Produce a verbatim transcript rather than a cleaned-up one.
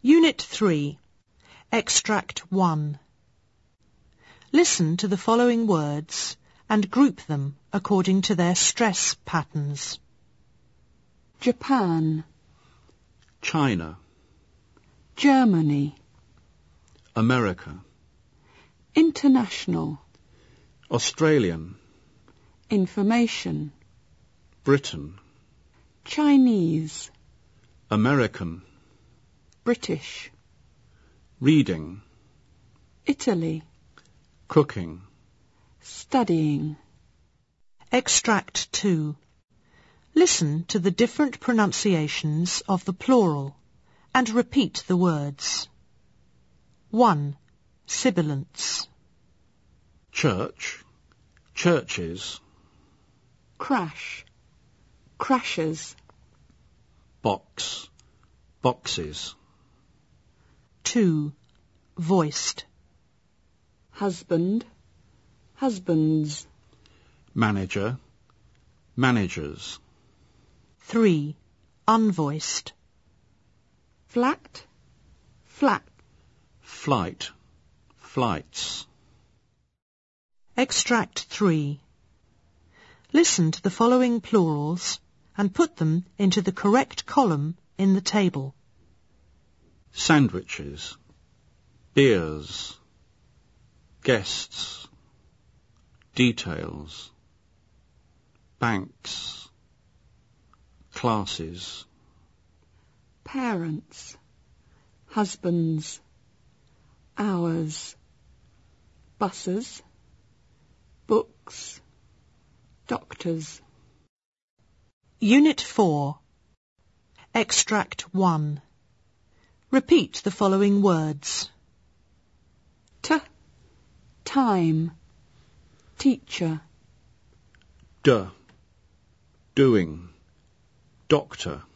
Unit three, Extract one. Listen to the following words and group them according to their stress patterns. Japan, China, Germany, America, international, Australian, information, Britain, Chinese, American, British, reading, Italy, cooking. studying. Extract two. Listen to the different pronunciations of the plural and repeat the words. one. Sibilants. Church, churches. Crash, crashes. Box, boxes. two. Voiced. Husband, husbands. Manager, managers. three. Unvoiced. Flat, flat. Flight, flights. Extract three. Listen to the following plurals and put them into the correct column in the table. Sandwiches, beers, guests, details, banks, classes. Parents, husbands, hours, buses, books, doctors. Unit four. Extract one. Repeat the following words. T, time, teacher. D, doing, doctor.